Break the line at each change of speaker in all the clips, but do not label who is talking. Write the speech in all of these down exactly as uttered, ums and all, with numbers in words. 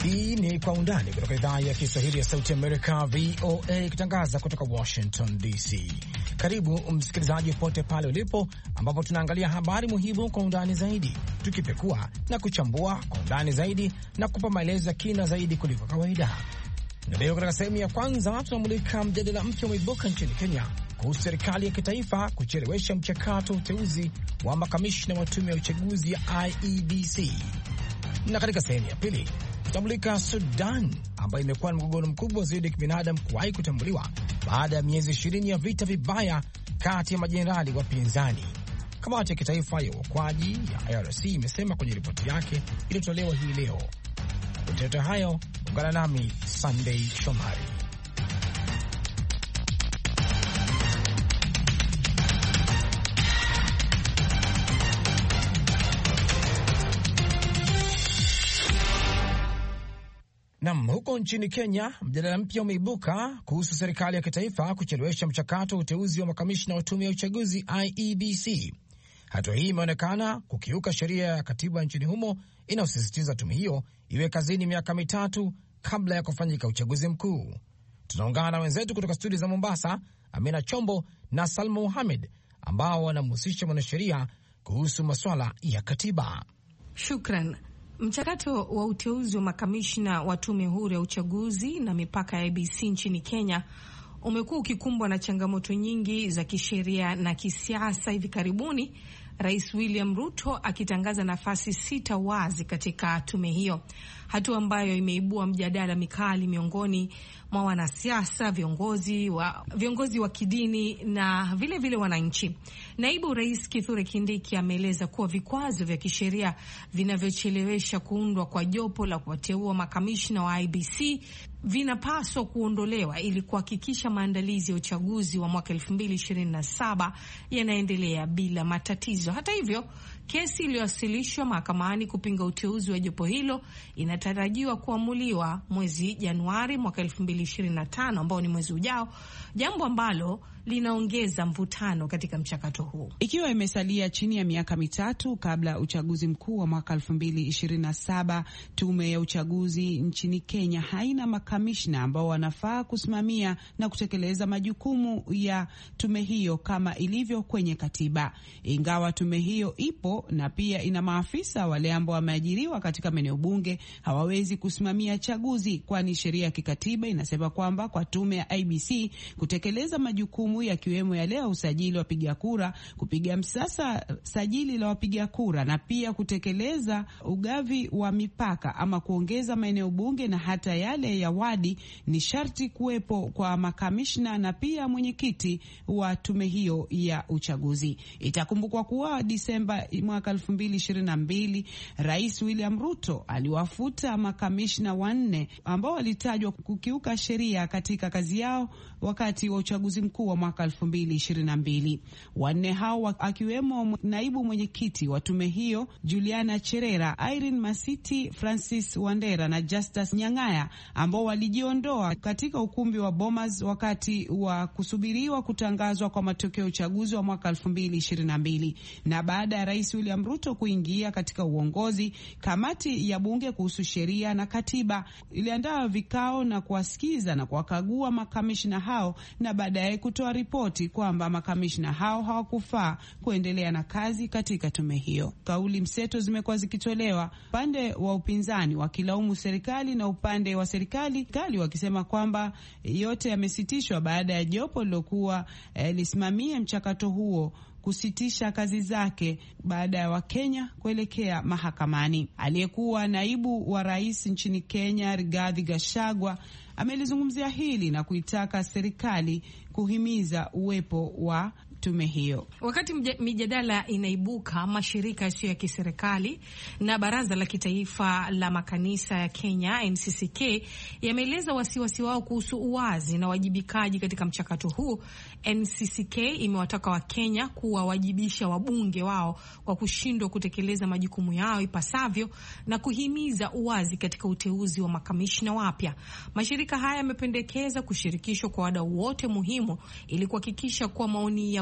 Hii ni Kwa Undani kutoka idhaa ya Kiswahili ya Sauti Amerika, V O A, ikitangaza kutoka Washington D C. Karibu msikilizaji popote pale ulipo, ambapo tunaangalia habari muhimu kwa undani zaidi, tukipekua na kuchambua kwa undani zaidi na kupa maelezo ya kina zaidi kuliko kawaida. Na leo katika sehemu ya kwanza tunamulika mjadala mpya umeibuka nchini Kenya kuhusu serikali ya kitaifa kuchelewesha mchakato uteuzi wa makamishna wa tume ya uchaguzi ya I E B C. Na katika sehemu ya pili tutamulika Sudan ambayo imekuwa na mgogoro mkubwa zaidi ya kibinadamu kuwahi kutambuliwa baada ya miezi ishirini ya vita vibaya kati ya majenerali wapinzani. Kamati ya kitaifa ya uokoaji ya I R C imesema kwenye ripoti yake iliyotolewa hii leo. Kutetea hayo, ungana nami Sunday Shomari. Nam, huko nchini Kenya, mjadala mpya umeibuka kuhusu serikali ya kitaifa kuchelewesha mchakato wa uteuzi wa makamishna wa tume ya uchaguzi I E B C. Hatua hii imeonekana kukiuka sheria ya katiba nchini humo inayosisitiza tume hiyo iwe kazini miaka mitatu kabla ya kufanyika uchaguzi mkuu. Tunaungana na wenzetu kutoka studio za Mombasa, Amina Chombo na Salma Muhamed, ambao wanamhusisha mwanasheria kuhusu masuala ya katiba.
Shukran. Mchakato wa uteuzi wa makamishna wa tume huru ya uchaguzi na mipaka ya I E B C nchini Kenya umekuwa ukikumbwa na changamoto nyingi za kisheria na kisiasa, hivi karibuni Rais William Ruto akitangaza nafasi sita wazi katika tume hiyo, hatua ambayo imeibua mjadala mikali miongoni mwa wanasiasa, viongozi wa viongozi wa kidini na vile vile wananchi. Naibu Rais Kithure Kindiki ameeleza kuwa vikwazo vya kisheria vinavyochelewesha kuundwa kwa jopo la kuwateua makamishna wa I E B C vinapaswa kuondolewa ili kuhakikisha maandalizi ya uchaguzi wa mwaka elfu mbili ishirini na saba yanaendelea bila matatizo. Hata hivyo, kesi iliyowasilishwa mahakamani kupinga uteuzi wa jopo hilo inatarajiwa kuamuliwa mwezi Januari mwaka elfu mbili ishirini na tano, ambao ni mwezi ujao, jambo ambalo linaongeza mvutano katika mchakato huu.
Ikiwa imesalia chini ya miaka mitatu kabla uchaguzi mkuu wa mwaka elfu mbili ishirini na saba, tume ya uchaguzi nchini Kenya haina makamishna ambao wanafaa kusimamia na kutekeleza majukumu ya tume hiyo kama ilivyo kwenye katiba. Ingawa tume hiyo ipo na pia ina maafisa wale ambao wameajiriwa katika maeneo bunge, hawawezi kusimamia chaguzi, kwani sheria ya kikatiba inasema kwamba kwa tume ya I E B C kutekeleza majukumu yakiwemo yale ya usajili wa wapiga kura, kupiga msasa sajili la wapiga kura, na pia kutekeleza ugavi wa mipaka ama kuongeza maeneo bunge na hata yale ya wadi, ni sharti kuwepo kwa makamishna na pia mwenyekiti wa tume hiyo ya uchaguzi. Itakumbukwa kuwa Disemba mwaka elfu mbili ishirini na mbili Rais William Ruto aliwafuta makamishna wanne ambao walitajwa kukiuka sheria katika kazi yao wakati wa uchaguzi mkuu wa mwaka elfu mbili ishirini na mbili. Wanne hao akiwemo naibu mwenyekiti wa tume hiyo Juliana Cherera, Irene Masiti, Francis Wandera na Justus Nyang'aya, ambao walijiondoa katika ukumbi wa Bomas wakati wa kusubiriwa kutangazwa kwa matokeo ya uchaguzi wa mwaka elfu mbili ishirini na mbili. Na baada ya Rais William Ruto kuingia katika uongozi, kamati ya bunge kuhusu sheria na katiba iliandaa vikao na kuwasikiza na kuwakagua makamishna hao, na baadaye kutoa ripoti kwamba makamishna hao hawakufaa kuendelea na kazi katika tume hiyo. Kauli mseto zimekuwa zikitolewa, upande wa upinzani wakilaumu serikali na upande wa serikali kali wakisema kwamba yote yamesitishwa baada ya jopo lilokuwa eh, lisimamia mchakato huo kusitisha kazi zake baada ya Wakenya kuelekea mahakamani. Aliyekuwa naibu wa rais nchini Kenya, Rigathi Gachagua, amelizungumzia hili na kuitaka serikali kuhimiza uwepo wa tume hiyo.
Wakati mijadala inaibuka, mashirika yasiyo ya kiserikali na Baraza la Kitaifa la Makanisa ya Kenya N C C K yameeleza wasiwasi wao kuhusu uwazi na wajibikaji katika mchakato huu. N C C K imewataka Wakenya kuwawajibisha wabunge wao kwa kushindwa kutekeleza majukumu yao ipasavyo na kuhimiza uwazi katika uteuzi wa makamishna wapya. Mashirika haya yamependekeza kushirikishwa kwa wadau wote muhimu ili kuhakikisha kuwa maoni ya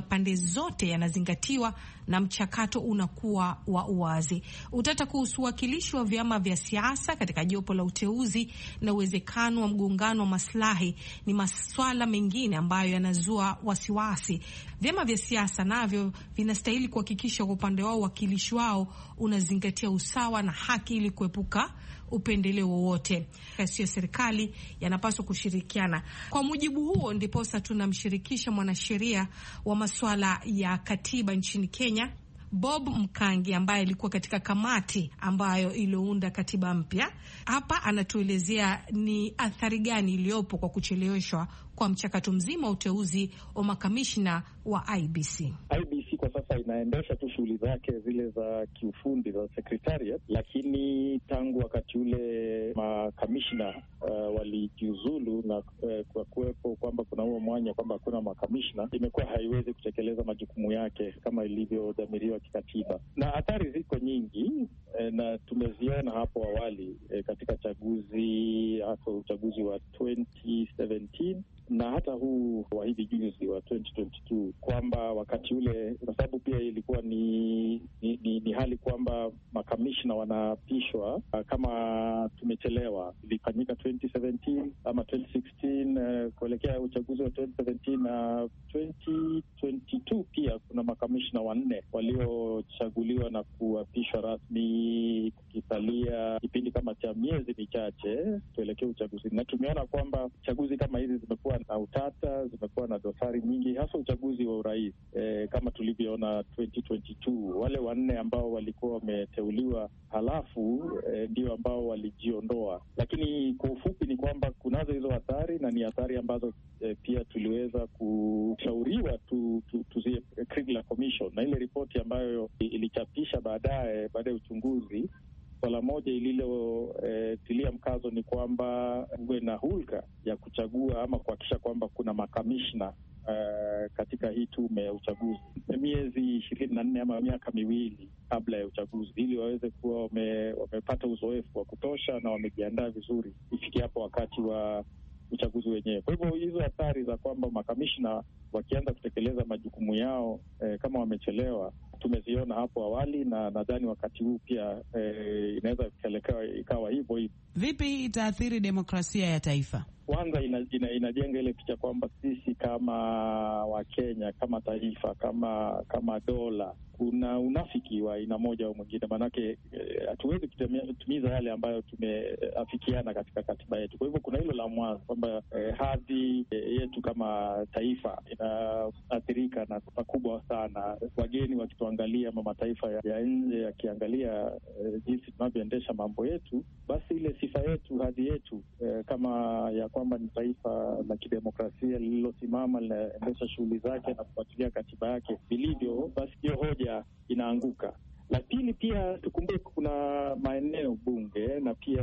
pande zote yanazingatiwa na mchakato unakuwa wa uwazi. Utata kuhusu uwakilishi wa vyama vya siasa katika jopo la uteuzi na uwezekano wa mgongano wa maslahi ni maswala mengine ambayo yanazua wasiwasi. Vyama vya siasa navyo vinastahili kuhakikisha kwa upande wao uwakilishi wao unazingatia usawa na haki ili kuepuka upendeleo wowote. Yasiyo serikali yanapaswa kushirikiana. Kwa mujibu huo ndiposa tunamshirikisha mwanasheria wa masuala ya katiba nchini Kenya, Bob Mkangi, ambaye alikuwa katika kamati ambayo iliyounda katiba mpya. Hapa anatuelezea ni athari gani iliyopo kwa kucheleweshwa kwa mchakato mzima wa uteuzi wa makamishna wa I B C.
I B C kwa sasa inaendesha tu shughuli zake zile za kiufundi za secretariat, lakini tangu wakati ule makamishna uh, walijiuzulu na uh, kwa kuwepo kwamba kuna huo mwanya kwamba hakuna makamishna, imekuwa haiwezi kutekeleza majukumu yake kama ilivyodhamiriwa kikatiba, na athari ziko nyingi eh, na tumeziona hapo awali eh, katika chaguzi, hasa uchaguzi wa twenty seventeen na hata huu wa hivi juzi wa twenty twenty-two, kwamba wakati ule, kwa sababu pia ilikuwa ni ni, ni, ni hali kwamba makamishna wanapishwa uh, kama tumechelewa. Ilifanyika twenty seventeen ama twenty sixteen uh, kuelekea uchaguzi wa twenty seventeen na uh, twenty twenty-two pia kuna makamishna wanne waliochaguliwa na kuapishwa rasmi, kukisalia kipindi kama cha miezi michache tuelekea uchaguzi. Na tumeona kwamba chaguzi kama hizi zimekuwa na utata, zimekuwa na dosari nyingi, hasa uchaguzi wa urais e, kama tulivyoona twenty twenty-two. Wale wanne ambao walikuwa wameteuliwa halafu e, ndio ambao walijiondoa. Lakini kwa ufupi ni kwamba kunazo hizo athari, na ni athari ambazo e, pia tuliweza kushauriwa tu, tu, tuzie Kriegler Commission, na ile ripoti ambayo ilichapisha baadaye baada ya uchunguzi. Swala moja ililotilia eh, mkazo ni kwamba uwe na hulka ya kuchagua ama kuhakikisha kwamba kuna makamishna eh, katika hii tume ya uchaguzi miezi ishirini na nne ama miaka miwili kabla ya uchaguzi, ili waweze kuwa wame, wamepata uzoefu wa kutosha na wamejiandaa vizuri ifikia hapo wakati wa uchaguzi wenyewe. Kwa hivyo hizo athari za kwamba makamishna wakianza kutekeleza majukumu yao eh, kama wamechelewa tumeziona hapo awali, na nadhani wakati huu pia eh, inaweza kupelekea ikawa hivyo hivyo.
Vipi itaathiri demokrasia ya taifa?
Kwanza ina, ina, inajenga ile picha kwamba sisi kama Wakenya, kama taifa, kama kama dola, kuna unafiki wa aina moja au mwingine. Maanake hatuwezi eh, kutimiza yale ambayo tumeafikiana katika katiba yetu. Kwa hivyo kuna hilo la mwanzo kwamba eh, hadhi eh, yetu kama taifa inaathirika na pakubwa sana. Wageni wakituangalia, ama mataifa ya, ya nje yakiangalia eh, jinsi tunavyoendesha mambo yetu, basi ile sifa yetu, hadhi yetu eh, kama ya kwamba ni taifa la kidemokrasia lililosimama, linaendesha shughuli zake na kufuatilia katiba yake vilivyo, basi hiyo hoja inaanguka. La pili, pia tukumbuke kuna maeneo bunge na pia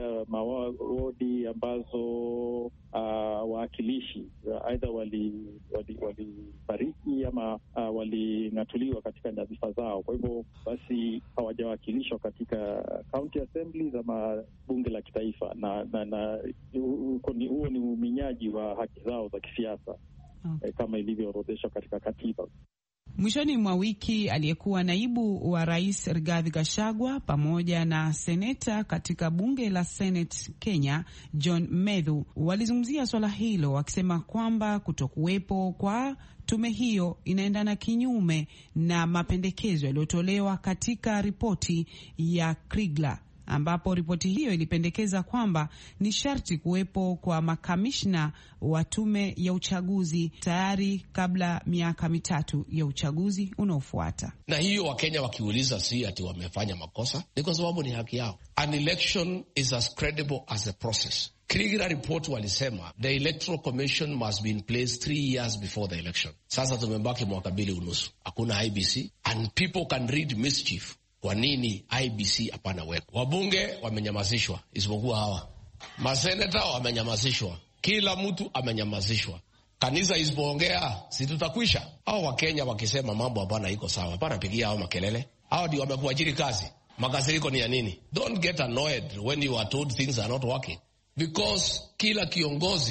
mawodi ambazo uh, wawakilishi aidha walifariki wali, wali ama uh, waling'atuliwa katika nyadhifa zao. Kwa hivyo basi hawajawakilishwa katika county assemblies ama bunge la kitaifa, na na, na huo ni, ni uminyaji wa haki zao za kisiasa hmm. eh, kama ilivyoorodheshwa katika katiba.
Mwishoni mwa wiki aliyekuwa naibu wa rais Rigathi Gachagua pamoja na seneta katika bunge la Senate Kenya John Methu walizungumzia swala hilo, wakisema kwamba kutokuwepo kwa tume hiyo inaendana kinyume na mapendekezo yaliyotolewa katika ripoti ya Kriegler, ambapo ripoti hiyo ilipendekeza kwamba ni sharti kuwepo kwa makamishna wa tume ya uchaguzi tayari kabla miaka mitatu ya uchaguzi unaofuata.
Na hiyo Wakenya wakiuliza si ati wamefanya makosa, ni kwa sababu ni haki yao. An election is as credible as a process. Kriegler report walisema the electoral commission must be in place three years before the election. Sasa tumebaki mwaka mbili unusu, hakuna I B C and people can read mischief. Kwa nini I B C hapana weko? Wabunge wamenyamazishwa isipokuwa hawa. Maseneta wamenyamazishwa. Kila mtu amenyamazishwa. Kanisa isipoongea si tutakwisha. Hao Wakenya wakisema mambo hapana iko sawa, hapana pigia hao makelele. Hao ndio wamekuajiri kazi. Makasiriko ni ya nini? Don't get annoyed when you are told things are not working. Because kila kiongozi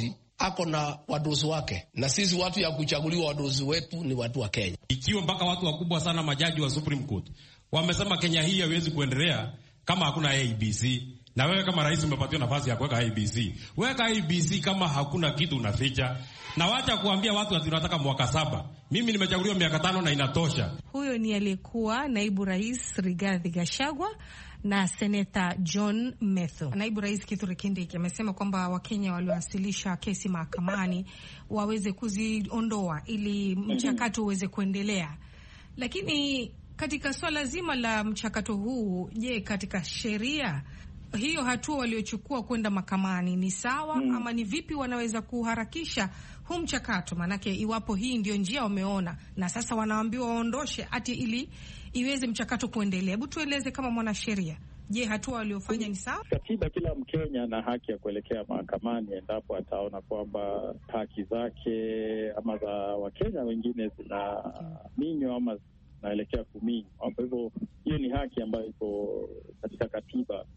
ako na wadosi wake, na sisi watu ya kuchaguliwa wadosi wetu ni watu wa Kenya.
Ikiwa mpaka watu wakubwa sana majaji wa Supreme Court wamesema Kenya hii haiwezi kuendelea kama hakuna A B C, na wewe kama rais umepatiwa nafasi ya kuweka A B C, weka A B C kama hakuna kitu unaficha, na wacha kuambia watu ati tunataka mwaka saba. Mimi nimechaguliwa miaka tano na inatosha.
Huyo ni aliyekuwa naibu rais Rigathi Gachagua na seneta John Methu. Naibu rais Kithure Kindiki amesema kwamba Wakenya waliowasilisha kesi mahakamani waweze kuziondoa ili mchakato uweze kuendelea. Lakini katika swala zima la mchakato huu, je, katika sheria hiyo hatua waliochukua kwenda mahakamani ni sawa mm. ama ni vipi wanaweza kuharakisha huu mchakato? Manake iwapo hii ndio njia wameona na sasa wanaambiwa waondoshe ati ili iweze mchakato kuendelea. Hebu tueleze kama mwanasheria, je, hatua waliofanya ni sawa?
Katiba, kila Mkenya ana haki ya kuelekea mahakamani endapo ataona kwamba haki zake ama za Wakenya wengine zinaminywa ama zinaelekea kuminywa. Kwa hivyo hiyo ni haki ambayo iko katika katiba,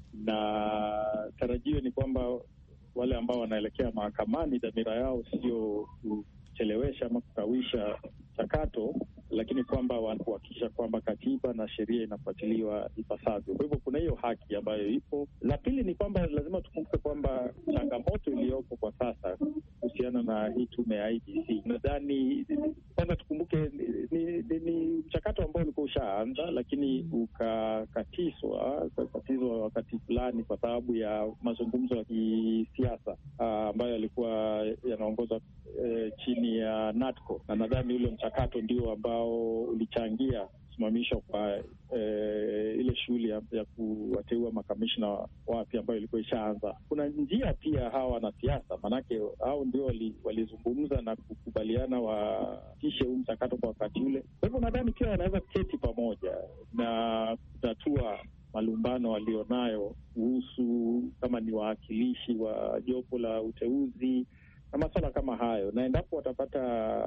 na tarajio ni kwamba wale ambao wanaelekea mahakamani dhamira yao sio kuchelewesha ama kukawisha mchakato, lakini kwamba wanakuhakikisha kwamba katiba na sheria inafuatiliwa ipasavyo. Kwa hivyo kuna hiyo haki ambayo ipo. La pili ni kwamba lazima tukumbuke kwamba changamoto iliyoko kwa sasa kuhusiana na hii tume ya I B C, nadhani kwanza tukumbuke ni, ni, ni mchakato ambao ulikuwa ushaanza, lakini ukakatiswa ukakatizwa wakati fulani kwa sababu ya mazungumzo ya kisiasa ambayo yalikuwa yanaongozwa e, chini ya NATCO, na nadhani ule mchakato ndio ambao ulichangia kusimamishwa kwa e, ile shughuli ya, ya kuwateua makamishna wapya ambayo ilikuwa ishaanza. Kuna njia pia hawa wanasiasa, manake hao ndio walizungumza wali na kukubaliana watishe huu mchakato kwa wakati ule. Kwa hivyo nadhani pia wanaweza kuketi pamoja na kutatua malumbano walionayo kuhusu kama ni wawakilishi wa jopo la uteuzi na masuala kama hayo, na endapo watapata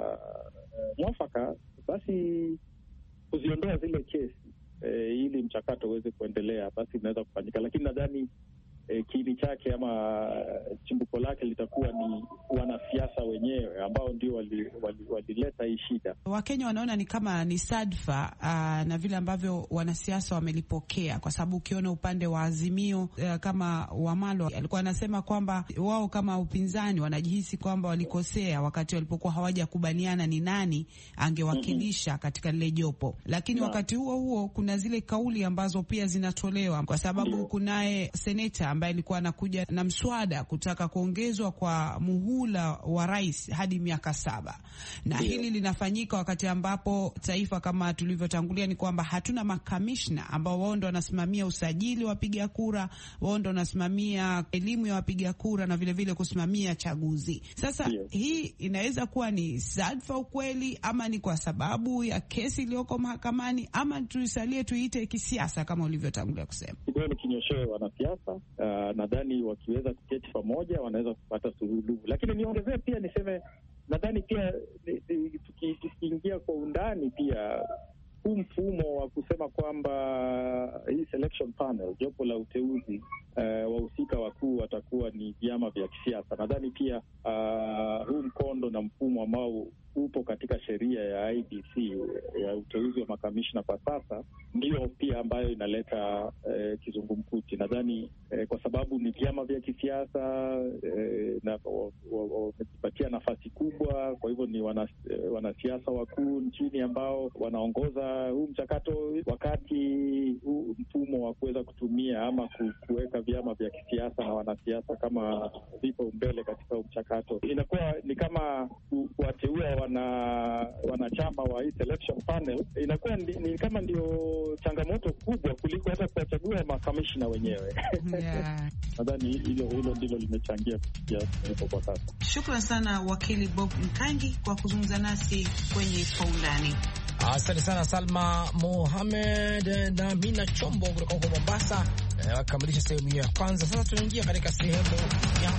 uh, mwafaka, basi kuziondoa zile kesi e, ili mchakato uweze kuendelea, basi inaweza kufanyika. Lakini nadhani e, kiini chake ama chimbuko lake litakuwa ni wanasiasa wenyewe ambao ndio walileta wali, wali hii shida.
Wakenya wanaona ni kama ni sadfa uh, na vile ambavyo wanasiasa wamelipokea, kwa sababu ukiona upande wa Azimio uh, kama Wamalo alikuwa anasema kwamba wao kama upinzani wanajihisi kwamba walikosea wakati walipokuwa hawajakubaliana ni nani angewakilisha mm-hmm. katika lile jopo. Lakini no. wakati huo huo kuna zile kauli ambazo pia zinatolewa, kwa sababu no. kunaye seneta ambaye alikuwa anakuja na mswada kutaka kuongezwa kwa muhula wa rais hadi miaka saba. Na yeah. hili linafanyika wakati ambapo taifa, kama tulivyotangulia, ni kwamba hatuna makamishna ambao wao ndo wanasimamia usajili wa wapiga kura, wao ndo wanasimamia elimu ya wapiga kura na vile vile kusimamia chaguzi. Sasa yeah. hii inaweza kuwa ni sadfa ukweli, ama ni kwa sababu ya kesi iliyoko mahakamani, ama tuisalie tuiite kisiasa kama ulivyotangulia kusema.
Ndio ni kinyoshewe wanasiasa. Uh, nadhani wakiweza kuketi pamoja wanaweza kupata suluhu. Lakini niongezee pia niseme, nadhani pia tukiingia kwa undani pia huu mfumo wa kusema kwamba hii selection panel, jopo la uteuzi, uh, wahusika wakuu watakuwa ni vyama vya kisiasa. Nadhani pia uh, huu mkondo na mfumo ambao upo katika sheria ya I B C ya uteuzi wa makamishna kwa sasa ndio pia ambayo inaleta eh, kizungumkuti. Nadhani eh, kwa sababu ni vyama vya kisiasa eh, na wamejipatia nafasi kubwa, kwa hivyo ni wana, eh, wanasiasa wakuu nchini ambao wanaongoza huu mchakato, wakati huu mfumo wa kuweza kutumia ama kuweka vyama vya kisiasa na wanasiasa kama vipo mbele katika mchakato, inakuwa ni kama ku, kuwateua wana wanachama wa hii selection panel, inakuwa ni, ni kama ndio changamoto kubwa kuliko hata kuwachagua makamishna wenyewe. Yeah. Nadhani hilo hilo ndilo limechangia kufikia hapo kwa sasa.
Shukrani sana wakili Bob Mkangi kwa kuzungumza nasi kwenye Kwa Undani.
Asante sana Salma Mohamed na Mina Chombo kutoka huko Mombasa. Wakamilisha sehemu ya kwanza. Sasa tunaingia katika sehemu ya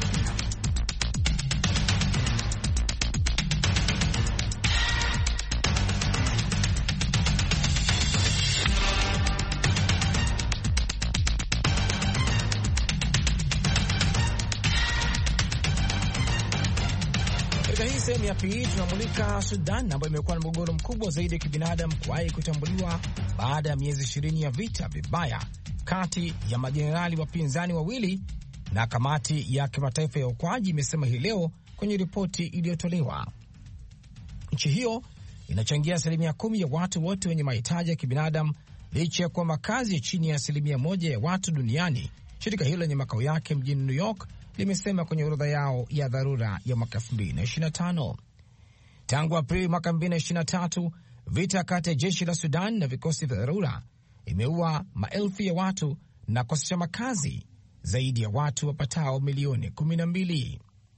Katika hii sehemu ya pili tunamulika Sudan ambayo imekuwa na mgogoro mkubwa zaidi ya kibinadamu kuwahi kutambuliwa baada ya miezi ishirini ya vita vibaya kati ya majenerali wapinzani wawili, na kamati ya kimataifa ya uokoaji imesema hii leo kwenye ripoti iliyotolewa. Nchi hiyo inachangia asilimia kumi ya watu wote wenye mahitaji ya kibinadamu licha ya kuwa makazi ya chini ya asilimia moja ya watu duniani. Shirika hilo lenye makao yake mjini New York limesema kwenye orodha yao ya dharura ya mwaka elfu mbili na ishirini na tano. Tangu Aprili mwaka elfu mbili na ishirini na tatu, vita kati ya jeshi la Sudan na vikosi vya dharura imeua maelfu ya watu na kukosesha makazi zaidi ya watu wapatao milioni kumi na mbili.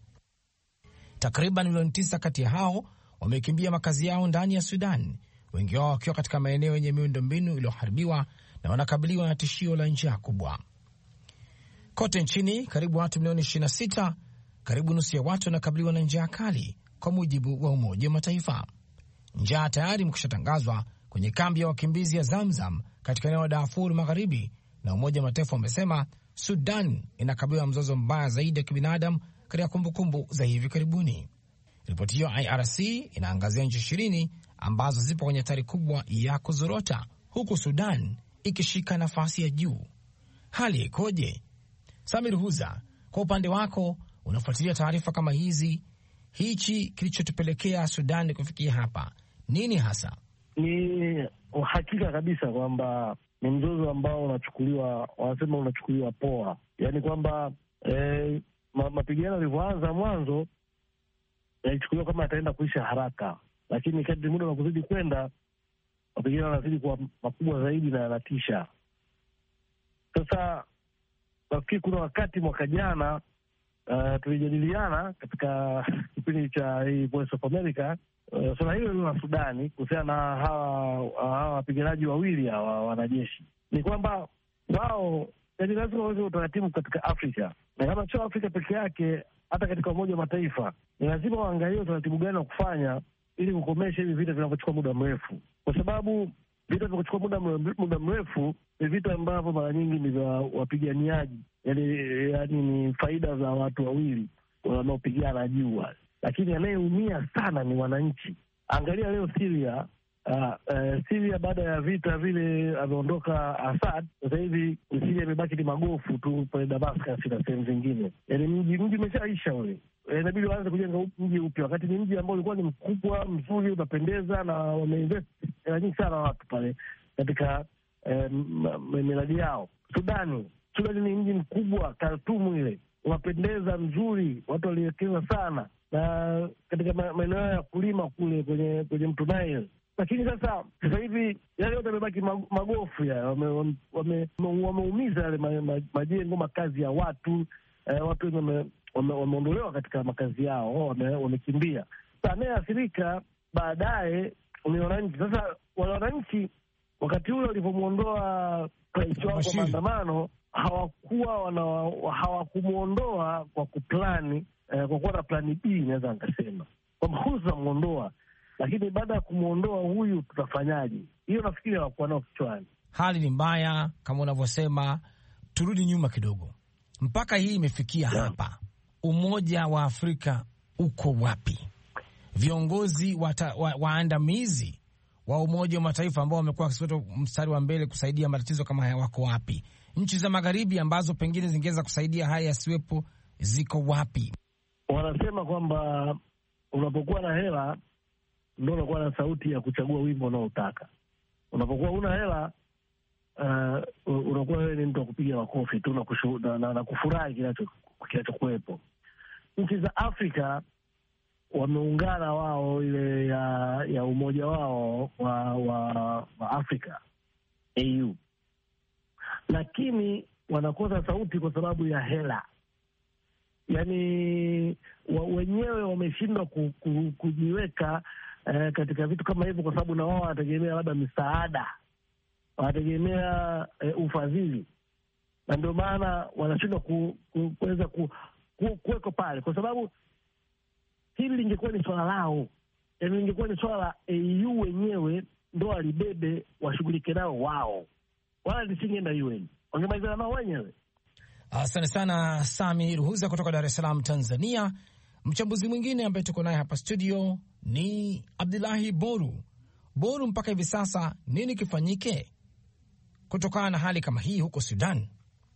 Takriban milioni tisa kati ya hao wamekimbia makazi yao ndani ya Sudan, wengi wao wakiwa katika maeneo yenye miundombinu iliyoharibiwa na wanakabiliwa na tishio la njaa kubwa. Kote nchini karibu watu milioni ishirini na sita, karibu nusu ya watu wanakabiliwa na njaa kali, kwa mujibu wa Umoja wa Mataifa. Njaa tayari mkishatangazwa kwenye kambi ya wakimbizi ya Zamzam katika eneo la Darfur Magharibi, na Umoja wa Mataifa umesema Sudan inakabiliwa mzozo mbaya zaidi ya kibinadamu katika kumbukumbu za hivi karibuni. Ripoti hiyo I R C inaangazia nchi ishirini ambazo zipo kwenye hatari kubwa ya kuzorota, huku Sudan ikishika nafasi ya juu. Hali ikoje? Samir Huza, kwa upande wako unafuatilia taarifa kama hizi, hichi kilichotupelekea Sudan kufikia hapa nini hasa?
Ni uhakika kabisa kwamba ni mzozo ambao unachukuliwa, wanasema unachukuliwa poa, yaani kwamba eh, mapigano yalivyoanza mwanzo yalichukuliwa kama yataenda kuisha haraka, lakini kadri muda unazidi kwenda mapigano yanazidi kuwa makubwa zaidi na yanatisha. Sasa nafikiri kuna wakati mwaka jana uh, tulijadiliana katika kipindi cha hii Voice of America uh, swala hilo la Sudani kuhusiana na hawa hawa wapiganaji wawili hawa wanajeshi. Ni kwamba wao yaani lazima waweze utaratibu katika Afrika, na kama sio Afrika peke yake, hata katika Umoja wa Mataifa ni lazima waangalie utaratibu gani wa kufanya ili kukomesha hivi vita vinavyochukua muda mrefu, kwa sababu vita vinavyochukua muda muda mrefu ni vita ambavyo mara nyingi ni vya wapiganiaji, yaani yaani ni faida za watu wawili wanaopigana juu, lakini anayeumia sana ni wananchi. Angalia leo Syria. Uh, uh, Syria baada ya vita vile ameondoka Assad, sasa hivi Syria imebaki ni magofu tu pale Damascus na sehemu zingine, yaani mji mji umeshaisha ule. Inabidi waanze kujenga mji upya, wakati ni mji ambao ulikuwa ni mkubwa mzuri unapendeza, na wameinvest hela nyingi sana watu pale katika eh, miradi yao. Sudani Sudani ni mji mkubwa, Khartoum ile unapendeza mzuri, watu waliwekeza sana na katika maeneo ya kulima kule kwenye kwenye mto Nile, lakini sasa sasa hivi yale yote yamebaki magofu ya wameumiza wame, wame yale ma, ma, majengo makazi ya watu eh, watu wame wameondolewa katika makazi yao, wamekimbia. Wame sasa anayeathirika baadaye ni wananchi. Sasa wale wananchi wakati ule walivyomwondoa rais wao kwa maandamano, hawakuwa wana hawakumuondoa kwa kuplani eh, kwa kuwa na plani B, naweza nikasema kwamba huyu tunamwondoa, lakini baada ya kumwondoa huyu tutafanyaje? Hiyo nafikiri hawakuwa nao kichwani.
Hali ni mbaya kama unavyosema. Turudi nyuma kidogo, mpaka hii imefikia yeah. hapa Umoja wa Afrika uko wapi? Viongozi wa, waandamizi wa Umoja wa Mataifa ambao wamekuwa wakisota mstari wa mbele kusaidia matatizo kama haya wako wapi? Nchi za magharibi ambazo pengine zingeweza kusaidia haya yasiwepo ziko wapi? Wanasema kwamba unapokuwa na hela ndio unakuwa na sauti ya kuchagua wimbo unaotaka. Unapokuwa una hela uh, unakuwa wewe ni mtu wa kupiga makofi tu na, na, na, na kufurahi kinacho kinachokuwepo. Nchi za Afrika wameungana wao ile ya, ya umoja wao wa, wa, wa Afrika A U, lakini wanakosa sauti kwa sababu ya hela. Yaani wa, wenyewe wameshindwa ku, ku, kujiweka eh, katika vitu kama hivyo, kwa sababu na wao wanategemea labda misaada, wanategemea eh, ufadhili, na ndio maana wanashindwa ku, ku, kuweza ku, ku, kuweko pale, kwa sababu hili lingekuwa ni swala lao, yaani lingekuwa ni swala la A U wenyewe ndo walibebe washughulike nao wao, wala lisingeenda U N, wangemalizana nao wenyewe. Asante sana Sami Ruhuza kutoka Dar es Salaam, Tanzania. Mchambuzi mwingine ambaye tuko naye hapa studio ni Abdullahi Boru. Boru, mpaka hivi sasa nini kifanyike kutokana na hali kama hii huko Sudan?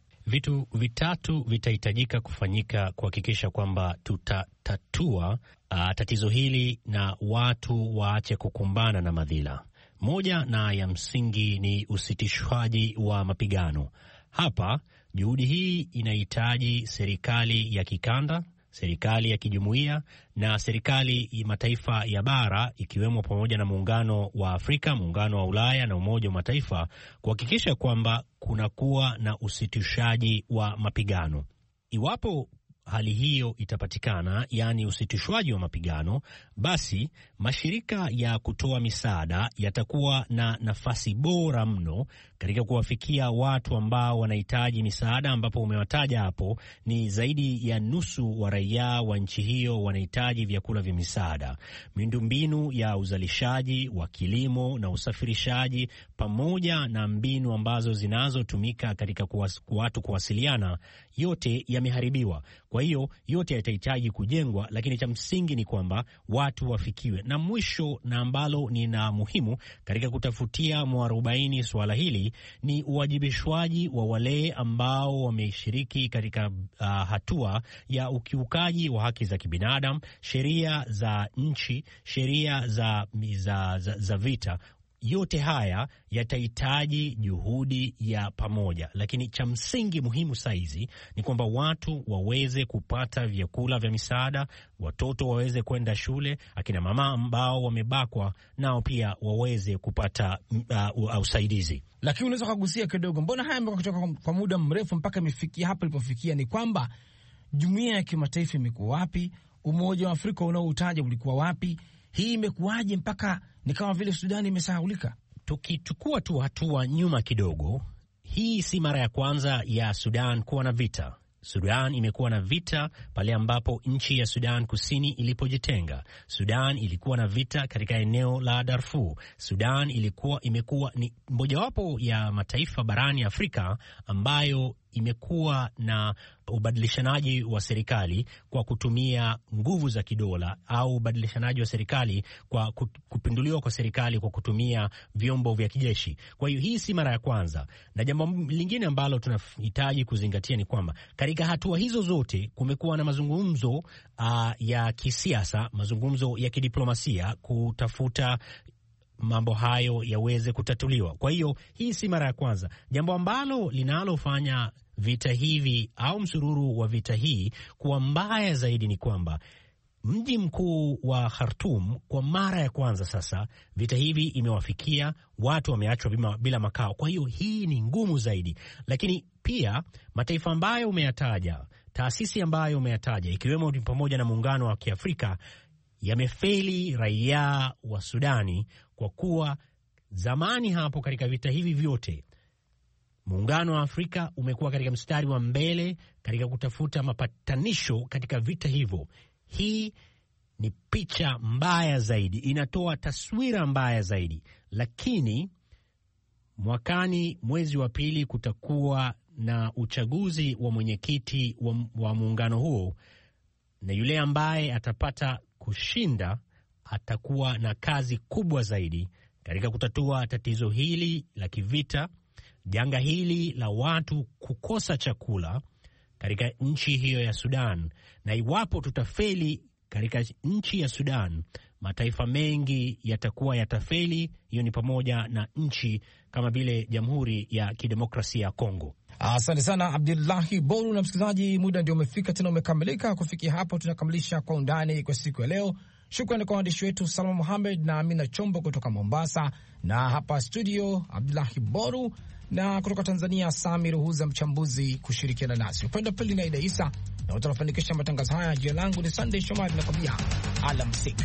Vitu vitatu vitahitajika kufanyika kuhakikisha kwamba tutatatua uh, tatizo hili na watu waache kukumbana na madhila. Moja na ya msingi ni usitishwaji wa mapigano. Hapa juhudi hii inahitaji serikali ya kikanda, serikali ya kijumuiya na serikali ya mataifa ya bara, ikiwemo pamoja na muungano wa Afrika, muungano wa Ulaya na Umoja wa Mataifa, kuhakikisha kwamba kunakuwa na usitishaji wa mapigano. Iwapo hali hiyo itapatikana, yaani usitishwaji wa mapigano, basi mashirika ya kutoa misaada yatakuwa na nafasi bora mno katika kuwafikia watu ambao wanahitaji misaada, ambapo umewataja hapo ni zaidi ya nusu wa raia wa nchi hiyo wanahitaji vyakula vya misaada. Miundombinu ya uzalishaji wa kilimo na usafirishaji pamoja na mbinu ambazo zinazotumika katika kuwas, watu kuwasiliana, yote yameharibiwa. Kwa hiyo yote yatahitaji kujengwa, lakini cha msingi ni kwamba watu wafikiwe. Na mwisho, na ambalo ni na muhimu katika kutafutia mwarobaini swala hili, ni uwajibishwaji wa wale ambao wameshiriki katika uh, hatua ya ukiukaji wa haki za kibinadamu, sheria za nchi, sheria za, za, za, za vita. Yote haya yatahitaji juhudi ya pamoja, lakini cha msingi muhimu saizi ni kwamba watu waweze kupata vyakula vya misaada, watoto waweze kwenda shule, akina mama ambao wamebakwa nao pia waweze kupata uh, usaidizi.
Lakini unaweza kugusia kidogo, mbona haya yamekuwa kutoka kwa muda mrefu mpaka imefikia hapa ilipofikia? Ni kwamba jumuiya ya kimataifa imekuwa wapi? Umoja wa Afrika unaoutaja ulikuwa wapi? Hii imekuwaje mpaka ni kama vile Sudani imesahaulika?
Tukichukua tu hatua nyuma kidogo, hii si mara ya kwanza ya Sudan kuwa na vita. Sudan imekuwa na vita pale ambapo nchi ya Sudan Kusini ilipojitenga. Sudan ilikuwa na vita katika eneo la Darfur. Sudan ilikuwa imekuwa ni mojawapo ya mataifa barani Afrika ambayo imekuwa na ubadilishanaji wa serikali kwa kutumia nguvu za kidola, au ubadilishanaji wa serikali kwa kupinduliwa kwa serikali kwa kutumia vyombo vya kijeshi. Kwa hiyo hii si mara ya kwanza, na jambo lingine ambalo tunahitaji kuzingatia ni kwamba katika hatua hizo zote kumekuwa na mazungumzo uh, ya kisiasa, mazungumzo ya kidiplomasia kutafuta mambo hayo yaweze kutatuliwa. Kwa hiyo hii si mara ya kwanza. Jambo ambalo linalofanya vita hivi au msururu wa vita hii kuwa mbaya zaidi ni kwamba mji mkuu wa Khartoum kwa mara ya kwanza sasa vita hivi imewafikia, watu wameachwa bila makao. Kwa hiyo hii ni ngumu zaidi, lakini pia mataifa ambayo umeyataja, taasisi ambayo umeyataja, ikiwemo pamoja na muungano wa Kiafrika, yamefeli raia wa Sudani, kwa kuwa zamani hapo katika vita hivi vyote muungano wa Afrika umekuwa katika mstari wa mbele katika kutafuta mapatanisho katika vita hivyo. Hii ni picha mbaya zaidi, inatoa taswira mbaya zaidi, lakini mwakani mwezi wa pili kutakuwa na uchaguzi wa mwenyekiti wa, wa muungano huo, na yule ambaye atapata kushinda atakuwa na kazi kubwa zaidi katika kutatua tatizo hili la kivita, janga hili la watu kukosa chakula katika nchi hiyo ya Sudan. Na iwapo tutafeli katika nchi ya Sudan, mataifa mengi yatakuwa yatafeli. Hiyo ni pamoja na nchi kama vile Jamhuri ya Kidemokrasia ya Kongo.
Asante sana Abdullahi Boru. Na msikilizaji, muda ndio umefika tena, umekamilika. Kufikia hapo tunakamilisha Kwa Undani kwa siku ya leo. Shukrani kwa waandishi wetu Salma Mohamed na Amina Chombo kutoka Mombasa, na hapa studio Abdullahi Boru, na kutoka Tanzania Sami Ruhuza mchambuzi kushirikiana nasi. Upande pili na Ida Isa na utafanikisha matangazo haya. Jina langu ni Sunday Shomari, nakwambia alamsik.